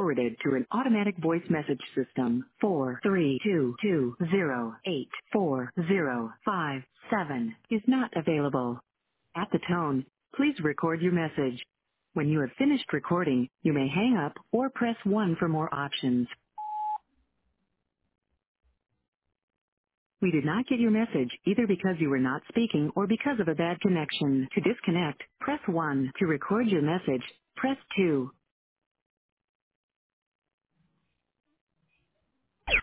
forwarded to an automatic voice message system. 43220844057 is not available. At the tone, please record your message. When you have finished recording, you may hang up or press 1 for more options. We did not get your message either because you were not speaking or because of a bad connection. To disconnect, press 1. To record your message, press 2.